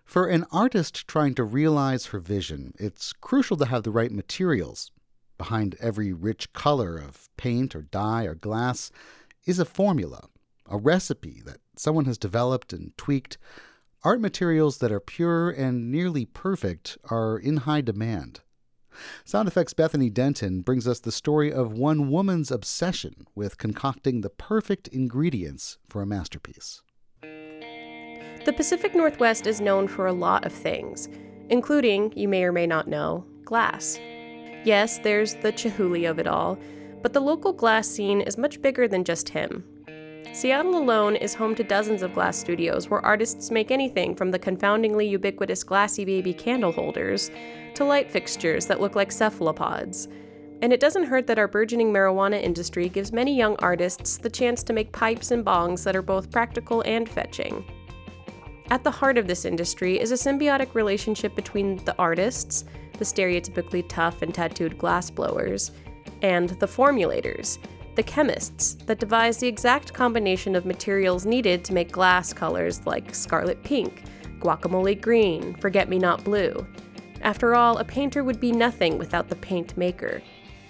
For an artist trying to realize her vision, it's crucial to have the right materials. Behind every rich color of paint or dye or glass is a formula, a recipe that someone has developed and tweaked. Art materials that are pure and nearly perfect are in high demand. Sound Effects' Bethany Denton brings us the story of one woman's obsession with concocting the perfect ingredients for a masterpiece. The Pacific Northwest is known for a lot of things, including, you may or may not know, glass. Yes, there's the Chihuly of it all, but the local glass scene is much bigger than just him. Seattle alone is home to dozens of glass studios where artists make anything from the confoundingly ubiquitous Glassy Baby candle holders to light fixtures that look like cephalopods. And it doesn't hurt that our burgeoning marijuana industry gives many young artists the chance to make pipes and bongs that are both practical and fetching. At the heart of this industry is a symbiotic relationship between the artists, the stereotypically tough and tattooed glassblowers, and the formulators, the chemists that devise the exact combination of materials needed to make glass colors like scarlet pink, guacamole green, forget-me-not blue. After all, a painter would be nothing without the paint maker.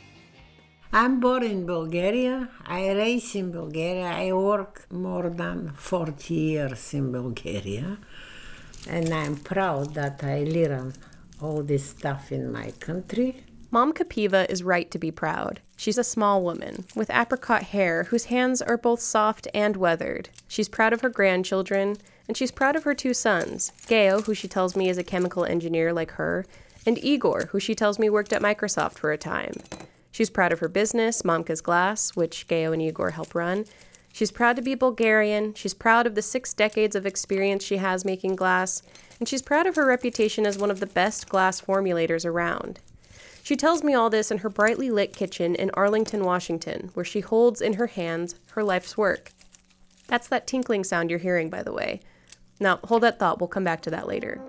I'm born in Bulgaria. I raised in Bulgaria. I work more than 40 years in Bulgaria. And I'm proud that I learned all this stuff in my country. Momka Piva is right to be proud. She's a small woman with apricot hair whose hands are both soft and weathered. She's proud of her grandchildren, and she's proud of her two sons, Geo, who she tells me is a chemical engineer like her, and Igor, who she tells me worked at Microsoft for a time. She's proud of her business, Momka's Glass, which Geo and Igor help run. She's proud to be Bulgarian. She's proud of the 6 decades of experience she has making glass. And she's proud of her reputation as one of the best glass formulators around. She tells me all this in her brightly lit kitchen in Arlington, Washington, where she holds in her hands her life's work. That's that tinkling sound you're hearing, by the way. Now, hold that thought. We'll come back to that later.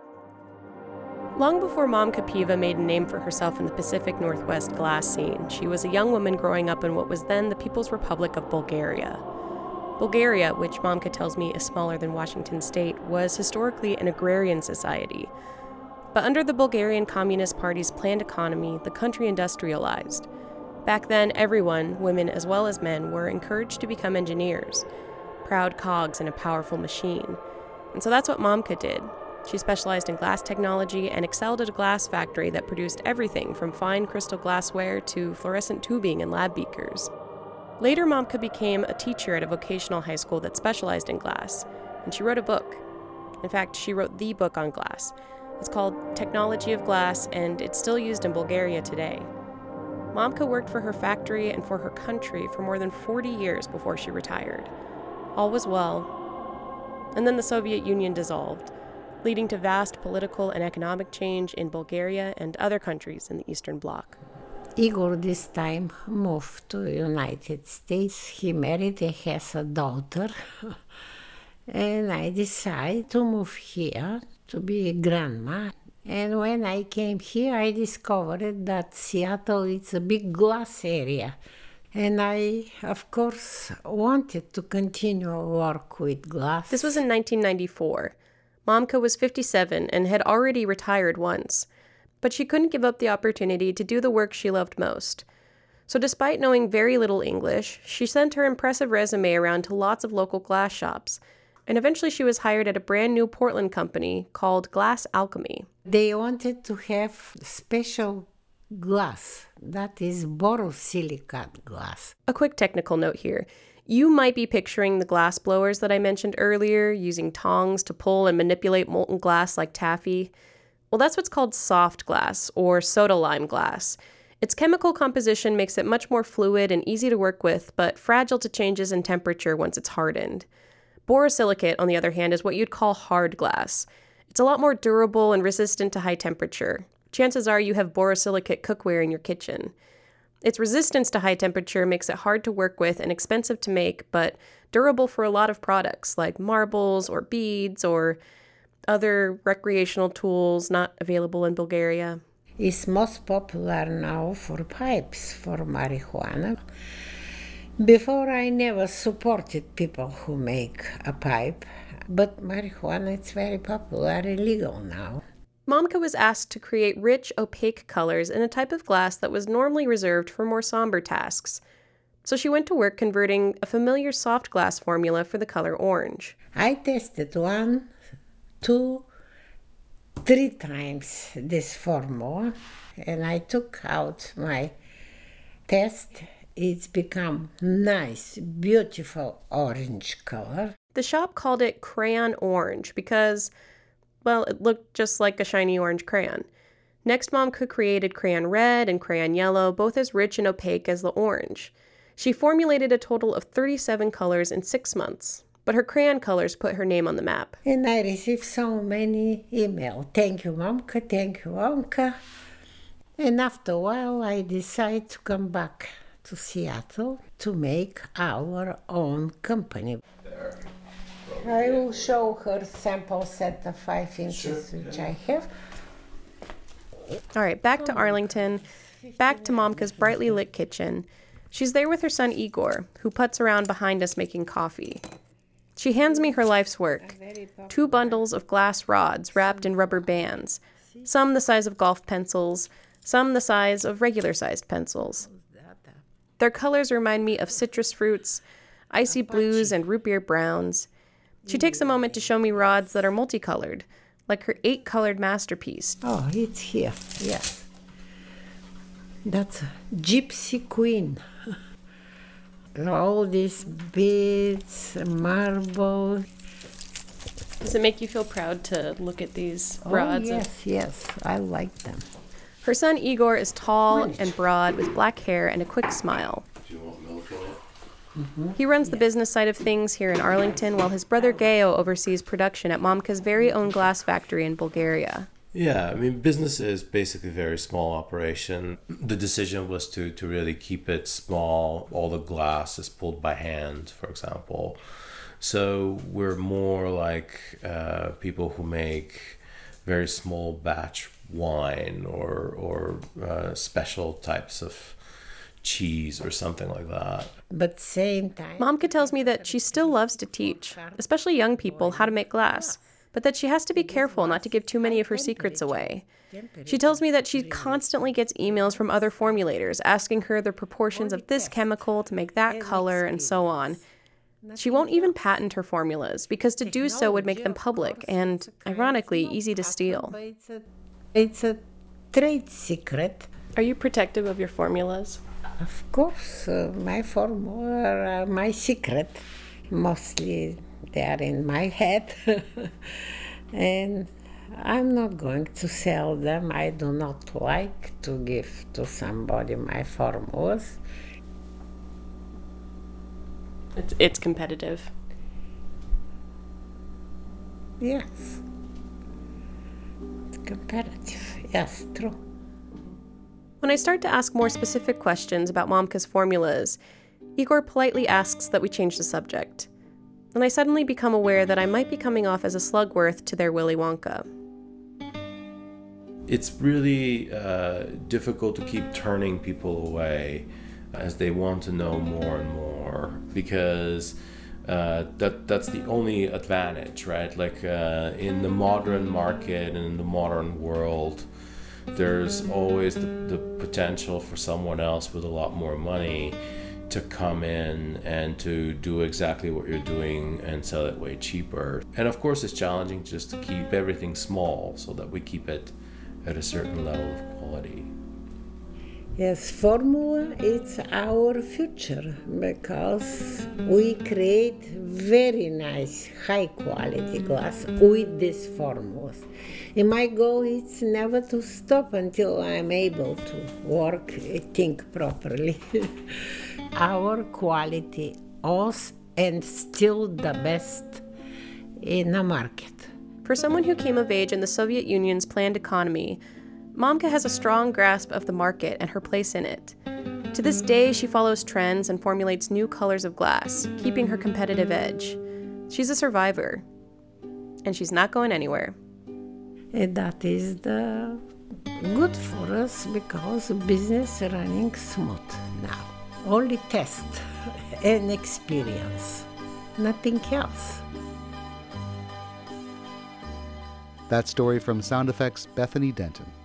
Long before Momka Piva made a name for herself in the Pacific Northwest glass scene, she was a young woman growing up in what was then the People's Republic of Bulgaria. Bulgaria, which Momka tells me is smaller than Washington state, was historically an agrarian society. But under the Bulgarian Communist Party's planned economy, the country industrialized. Back then, everyone, women as well as men, were encouraged to become engineers, proud cogs in a powerful machine. And so that's what Momka did. She specialized in glass technology and excelled at a glass factory that produced everything from fine crystal glassware to fluorescent tubing and lab beakers. Later, Momka became a teacher at a vocational high school that specialized in glass, and she wrote a book. In fact, she wrote the book on glass. It's called Technology of Glass, and it's still used in Bulgaria today. Momka worked for her factory and for her country for more than 40 years before she retired. All was well. And then the Soviet Union dissolved, leading to vast political and economic change in Bulgaria and other countries in the Eastern Bloc. Igor this time moved to the United States. He married and has a daughter. And I decided to move here to be a grandma. And when I came here, I discovered that Seattle is a big glass area. And I, of course, wanted to continue work with glass. This was in 1994. Momka was 57 and had already retired once, but she couldn't give up the opportunity to do the work she loved most. So despite knowing very little English, she sent her impressive resume around to lots of local glass shops, and eventually she was hired at a brand new Portland company called Glass Alchemy. They wanted to have special glass, that is borosilicate glass. A quick technical note here. You might be picturing the glass blowers that I mentioned earlier, using tongs to pull and manipulate molten glass like taffy. Well, that's what's called soft glass, or soda lime glass. Its chemical composition makes it much more fluid and easy to work with, but fragile to changes in temperature once it's hardened. Borosilicate, on the other hand, is what you'd call hard glass. It's a lot more durable and resistant to high temperature. Chances are you have borosilicate cookware in your kitchen. Its resistance to high temperature makes it hard to work with and expensive to make, but durable for a lot of products like marbles or beads or other recreational tools not available in Bulgaria. It's most popular now for pipes, for marijuana. Before, I never supported people who make a pipe, but marijuana is very popular and legal now. Momka was asked to create rich, opaque colors in a type of glass that was normally reserved for more somber tasks. So she went to work converting a familiar soft glass formula for the color orange. I tested 1, 2, 3 times this formula, and I took out my test. It's become nice, beautiful orange color. The shop called it crayon orange because, well, it looked just like a shiny orange crayon. Next, Momka created crayon red and crayon yellow, both as rich and opaque as the orange. She formulated a total of 37 colors in 6 months, but her crayon colors put her name on the map. And I received so many emails. Thank you, Momka, thank you, Momka. And after a while, I decided to come back to Seattle to make our own company. I will show her sample set of 5 inches, which I have. All right, back to Arlington, back to Momka's brightly lit kitchen. She's there with her son Igor, who putts around behind us making coffee. She hands me her life's work, 2 bundles of glass rods wrapped in rubber bands, some the size of golf pencils, some the size of regular-sized pencils. Their colors remind me of citrus fruits, icy blues, and root beer browns. She takes a moment to show me rods that are multicolored, like her 8-colored masterpiece. Oh, it's here, yes. That's a Gypsy Queen. All these beads, marble. Does it make you feel proud to look at these rods? Oh, yes, I like them. Her son Igor is tall and broad with black hair and a quick smile. Do you want milk in it? Mm-hmm. He runs the business side of things here in Arlington, while his brother Geo oversees production at Momka's very own glass factory in Bulgaria. Yeah, I mean, business is basically a very small operation. The decision was to really keep it small. All the glass is pulled by hand, for example. So we're more like people who make very small batch wine or special types of cheese or something like that. But same time, Momka tells me that she still loves to teach, especially young people, how to make glass, but that she has to be careful not to give too many of her secrets away. She tells me that she constantly gets emails from other formulators asking her the proportions of this chemical to make that color and so on. She won't even patent her formulas because to do so would make them public and, ironically, easy to steal. It's a trade secret. Are you protective of your formulas? Of course, my formula are my secret. Mostly they are in my head. And I'm not going to sell them. I do not like to give to somebody my formulas. It's competitive. Yes. It's competitive. Yes, true. When I start to ask more specific questions about Momka's formulas, Igor politely asks that we change the subject. And I suddenly become aware that I might be coming off as a Slugworth to their Willy Wonka. It's really difficult to keep turning people away as they want to know more and more, because that's the only advantage, right? Like in the modern market and in the modern world, there's always the potential for someone else with a lot more money to come in and to do exactly what you're doing and sell it way cheaper. And of course it's challenging just to keep everything small so that we keep it at a certain level of quality. Yes, formula is our future because we create very nice, high quality glass with these formulas. And my goal is never to stop until I'm able to work, think properly. Our quality was and still the best in the market. For someone who came of age in the Soviet Union's planned economy, Momka has a strong grasp of the market and her place in it. To this day, she follows trends and formulates new colors of glass, keeping her competitive edge. She's a survivor, and she's not going anywhere. And that is the good for us because business running smooth now. Only test an experience, nothing else. That story from Sound Effects' Bethany Denton.